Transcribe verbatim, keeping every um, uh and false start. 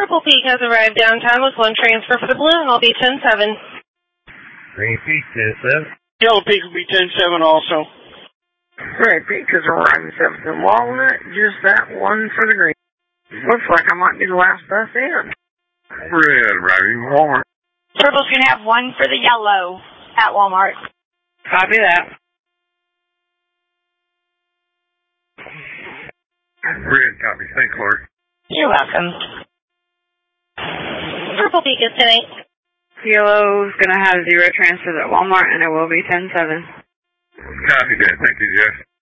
Purple Peak has arrived downtown with one transfer for the blue, and I'll be ten seven. Green Peak, ten seven. Yellow Peak will be ten seven also. Red Peak has arrived seventh in Walnut, just that one for the green. Looks like I might be the last bus in. Red, arriving Walmart. Purple's going to have one for the yellow at Walmart. Copy that. Red, copy. Thanks, Lord. You're welcome. Purple Peak is ten eight. Yellow's going to have zero transfers at Walmart, and it will be ten seven. Copy that. Thank you, Jeff.